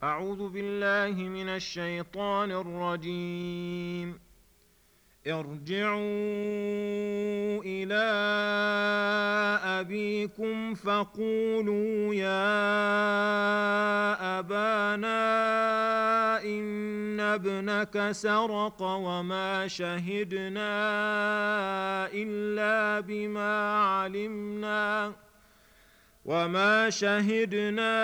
أعوذ بالله من الشيطان الرجيم. ارجعوا إلى أبيكم فقولوا يا أبانا إن ابنك سرق وما شهدنا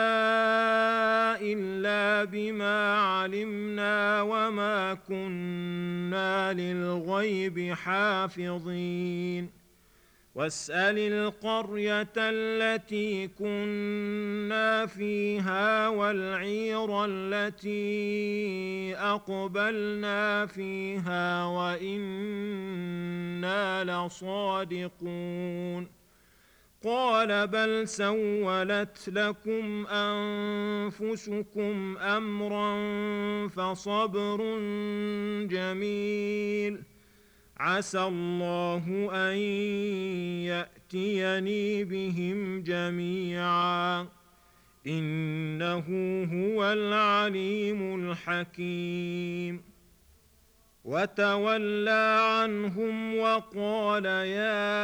إلا بما علمنا وما كنا للغيب حافظين. واسأل القرية التي كنا فيها والعير التي أقبلنا فيها وإنا لصادقون. قال بل سولت لكم أنفسكم أمرا فصبر جميل عسى الله أن يأتيني بهم جميعا إنه هو العليم الحكيم. وتولى عنهم وقال يا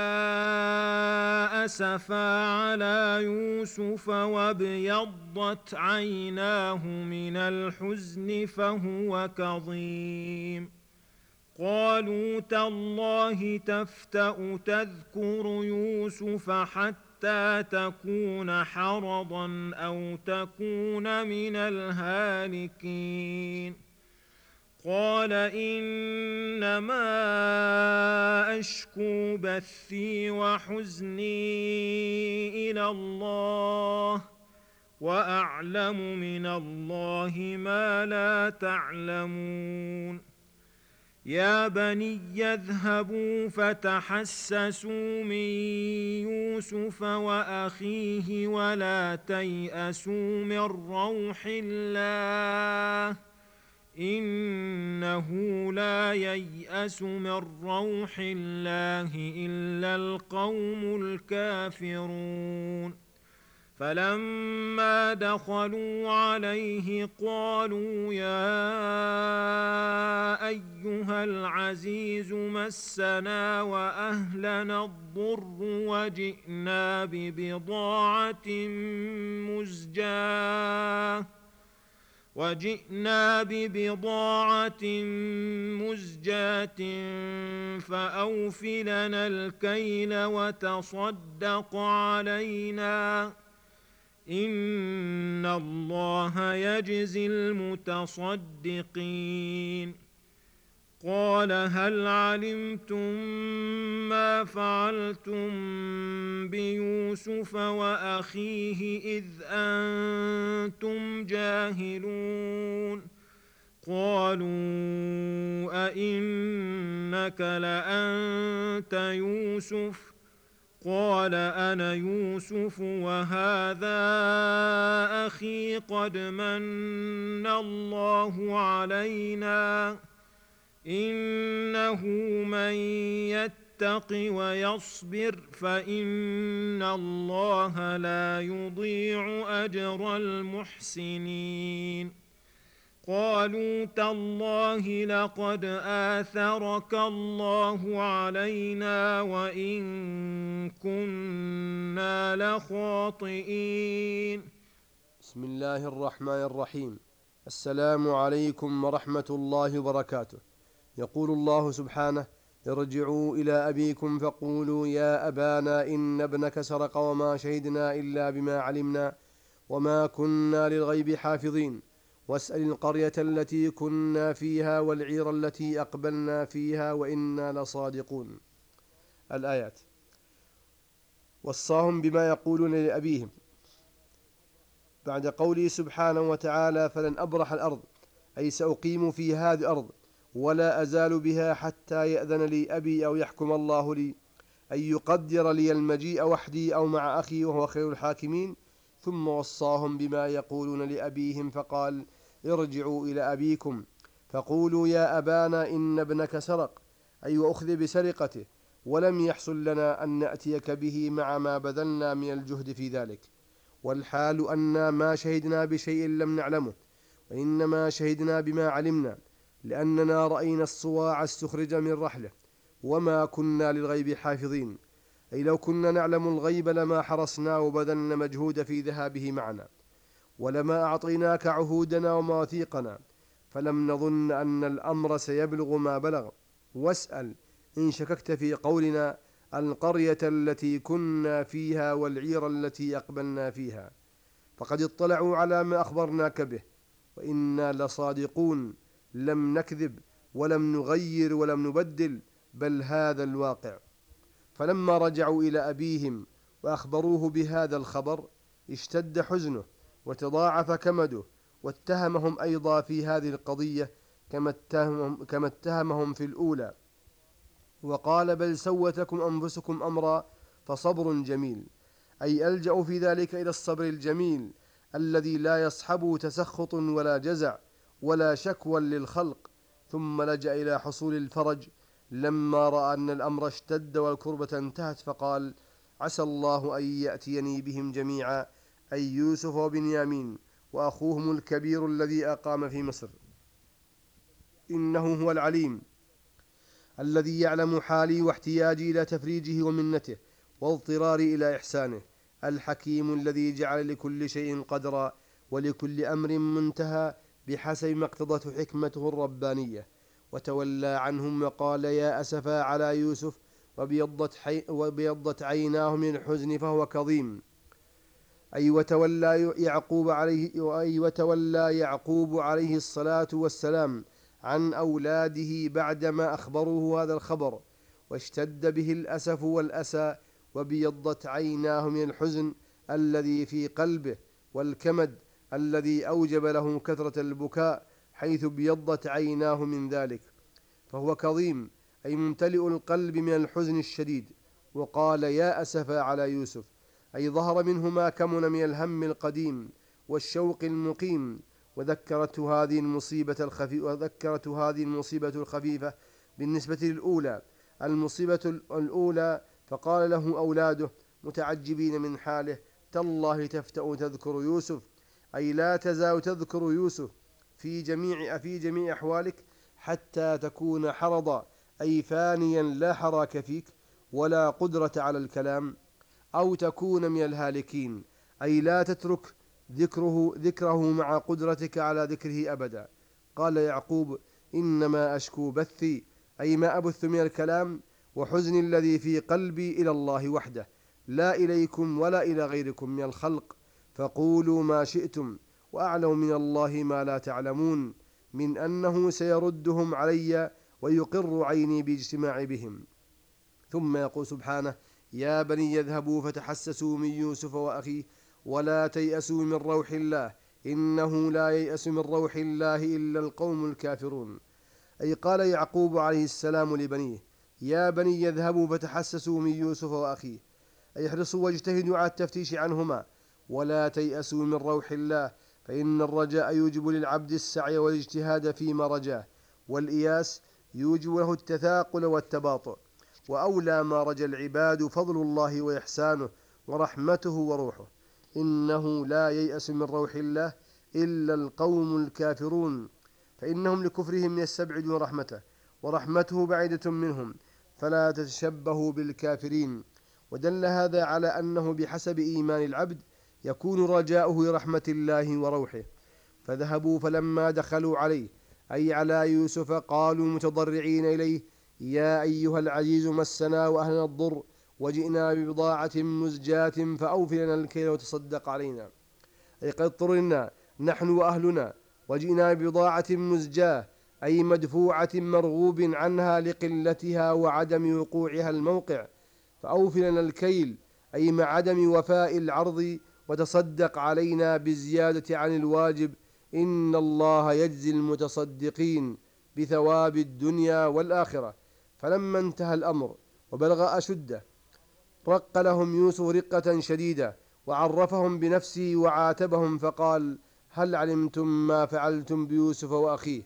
أسفا على يوسف وابيضت عيناه من الحزن فهو كظيم. قالوا تالله تفتأ تذكر يوسف حتى تكون حرضا أو تكون من الهالكين. قال إنما أشكو بثي وحزني إلى الله وأعلم من الله ما لا تعلمون. يا بني اذهبوا فتحسسوا من يوسف وأخيه ولا تيأسوا من روح الله إنه لا ييأس من روح الله إلا القوم الكافرون. فلما دخلوا عليه قالوا يا أيها العزيز مسنا وأهلنا الضر وجئنا ببضاعة مزجاة فأوف لنا الكيل وتصدق علينا إن الله يجزي المتصدقين. قال هل علمتم ما فعلتم بيوسف وأخيه إذ أنتم جاهلون. قالوا أئنك لأنت يوسف؟ قال أنا يوسف وهذا أخي قد من الله علينا إنه من يتق ويصبر فإن الله لا يضيع أجر المحسنين. قالوا تالله لقد آثرك الله علينا وإن كنا لخاطئين. بسم الله الرحمن الرحيم. السلام عليكم ورحمة الله وبركاته. يقول الله سبحانه ارجعوا إلى أبيكم فقولوا يا أبانا إن ابنك سرق وما شهدنا إلا بما علمنا وما كنا للغيب حافظين. واسأل القرية التي كنا فيها والعير التي أقبلنا فيها وإنا لصادقون. الآيات. وصاهم بما يقولون لأبيهم بعد قوله سبحانه وتعالى فلن أبرح الأرض أي سأقيم في هذه الأرض ولا أزال بها حتى يأذن لي أبي أو يحكم الله لي أي يقدر لي المجيء وحدي أو مع أخي وهو خير الحاكمين. ثم وصاهم بما يقولون لأبيهم فقال ارجعوا إلى أبيكم فقولوا يا أبانا إن ابنك سرق أي وأخذ بسرقته ولم يحصل لنا أن نأتيك به مع ما بذلنا من الجهد في ذلك والحال أننا ما شهدنا بشيء لم نعلمه وإنما شهدنا بما علمنا، لأننا رأينا الصواع استخرج من رحله، وما كنا للغيب حافظين. أي لو كنا نعلم الغيب لما حرصنا وبذلنا مجهود في ذهابه معنا، ولما أعطيناك عهودنا ومواثيقنا، فلم نظن أن الأمر سيبلغ ما بلغ. واسأل إن شككت في قولنا القرية التي كنا فيها والعير التي أقبلنا فيها، فقد اطلعوا على ما أخبرناك به، وإنا لصادقون، لم نكذب ولم نغير ولم نبدل، بل هذا الواقع. فلما رجعوا إلى أبيهم وأخبروه بهذا الخبر اشتد حزنه وتضاعف كمده، واتهمهم أيضا في هذه القضية كما اتهمهم في الأولى، وقال بل سوت لكم أنفسكم أمرا فصبر جميل. أي ألجأوا في ذلك إلى الصبر الجميل الذي لا يصحبه تسخط ولا جزع ولا شكوى للخلق. ثم لجأ إلى حصول الفرج لما رأى أن الأمر اشتد والكربة انتهت، فقال عسى الله أن يأتيني بهم جميعا، أي يوسف وبنيامين وأخوهم الكبير الذي أقام في مصر. إنه هو العليم الذي يعلم حالي واحتياجي إلى تفريجه ومنته واضطراري إلى إحسانه، الحكيم الذي جعل لكل شيء قدرا ولكل أمر منتهى بحسب ما اقتضته حكمته الربانية. وتولى عنهم وقال يا أسفا على يوسف وبيضت عيناه من الحزن فهو كظيم. أي وتولى يعقوب عليه الصلاة والسلام عن أولاده بعدما أخبروه هذا الخبر، واشتد به الأسف والأسى، وبيضت عيناه من الحزن الذي في قلبه والكمد الذي أوجب له كثرة البكاء، حيث بيضت عيناه من ذلك، فهو كظيم أي ممتلئ القلب من الحزن الشديد. وقال يا أسفا على يوسف، أي ظهر منه ما كمن من الهم القديم والشوق المقيم. وذكرته هذه المصيبة الخفيفة بالنسبة للأولى المصيبة الأولى، فقال له أولاده متعجبين من حاله تالله تفتأ تذكر يوسف، أي لا تزال تذكر يوسف في جميع أحوالك حتى تكون حرضا، أي فانيا لا حراك فيك ولا قدرة على الكلام، أو تكون من الهالكين، أي لا تترك ذكره مع قدرتك على ذكره أبدا. قال يعقوب إنما أشكو بثي، أي ما أبث من الكلام وحزن الذي في قلبي إلى الله وحده، لا إليكم ولا إلى غيركم من الخلق، فقولوا ما شئتم، وأعلم من الله ما لا تعلمون، من أنه سيردهم علي ويقر عيني باجتماع بهم. ثم يقول سبحانه يا بني يذهبوا فتحسسوا من يوسف وأخيه ولا تيأسوا من روح الله إنه لا ييأس من روح الله إلا القوم الكافرون. أي قال يعقوب عليه السلام لبنيه يا بني يذهبوا فتحسسوا من يوسف وأخيه، أي احرصوا واجتهدوا على التفتيش عنهما، ولا تيأسوا من روح الله، فإن الرجاء يوجب للعبد السعي والاجتهاد فيما رجاه، والإياس يوجب له التثاقل والتباطؤ. وأولى ما رجى العباد فضل الله وإحسانه ورحمته وروحه، إنه لا ييأس من روح الله إلا القوم الكافرون، فإنهم لكفرهم يستبعدون رحمته، ورحمته بعيدة منهم، فلا تتشبهوا بالكافرين. ودل هذا على أنه بحسب إيمان العبد يكون رجاؤه لرحمة الله وروحه. فذهبوا فلما دخلوا عليه أي على يوسف قالوا متضرعين إليه يا أيها العزيز مسنا وأهلنا الضر وجئنا ببضاعة مزجاة فأوف لنا الكيل وتصدق علينا، أي قد اضطررنا نحن وأهلنا وجئنا ببضاعة مزجاة، أي مدفوعة مرغوب عنها لقلتها وعدم وقوعها الموقع، فأوف لنا الكيل أي مع عدم وفاء العرض، وتصدق علينا بالزيادة عن الواجب، إن الله يجزي المتصدقين بثواب الدنيا والآخرة. فلما انتهى الأمر وبلغ أشده رق لهم يوسف رقة شديدة وعرفهم بنفسه وعاتبهم فقال هل علمتم ما فعلتم بيوسف وأخيه؟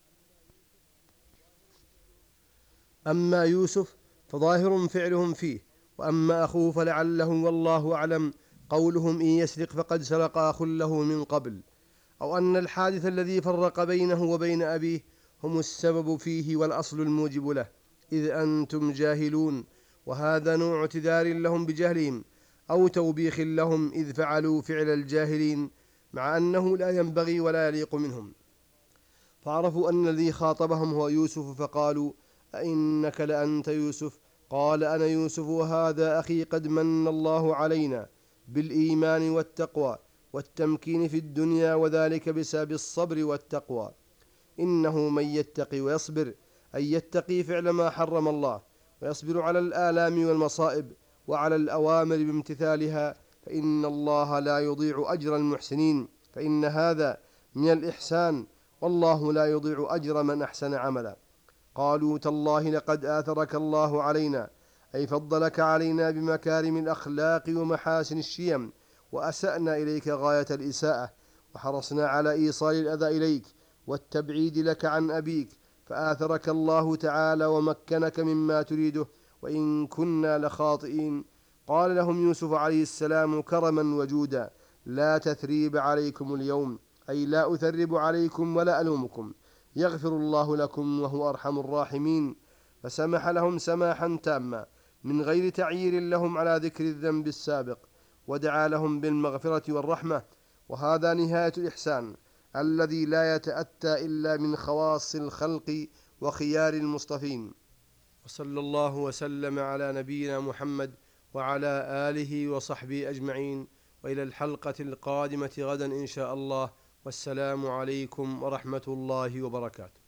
أما يوسف فظاهر فعلهم فيه، وأما أخوه فلعله والله أعلم قولهم إن يسرق فقد سرق أخ له من قبل، أو أن الحادث الذي فرق بينه وبين أبيه هم السبب فيه والأصل الموجب له، إذ أنتم جاهلون. وهذا نوع اعتذار لهم بجهلهم أو توبيخ لهم إذ فعلوا فعل الجاهلين، مع أنه لا ينبغي ولا يليق منهم. فعرفوا أن الذي خاطبهم هو يوسف، فقالوا: أئنك لأنت يوسف؟ قال: أنا يوسف وهذا أخي، قد من الله علينا بالإيمان والتقوى والتمكين في الدنيا، وذلك بسبب الصبر والتقوى. إنه من يتقي ويصبر، أي يتقي فعل ما حرم الله ويصبر على الآلام والمصائب وعلى الأوامر بامتثالها، فإن الله لا يضيع أجر المحسنين، فإن هذا من الإحسان، والله لا يضيع أجر من أحسن عملا. قالوا: تالله لقد آثرك الله علينا، أي فضلك علينا بمكارم الأخلاق ومحاسن الشيم، وأسأنا إليك غاية الإساءة، وحرصنا على إيصال الأذى إليك والتبعيد لك عن أبيك، فآثرك الله تعالى ومكنك مما تريده، وإن كنا لخاطئين. قال لهم يوسف عليه السلام كرما وجودا: لا تثريب عليكم اليوم، أي لا أثرب عليكم ولا ألومكم، يغفر الله لكم وهو أرحم الراحمين. فسمح لهم سماحا تاما من غير تعيير لهم على ذكر الذنب السابق، ودعا لهم بالمغفرة والرحمة، وهذا نهاية الإحسان الذي لا يتأتى إلا من خواص الخلق وخيار المصطفين. وصلى الله وسلم على نبينا محمد وعلى آله وصحبه أجمعين، وإلى الحلقة القادمة غدا إن شاء الله، والسلام عليكم ورحمة الله وبركاته.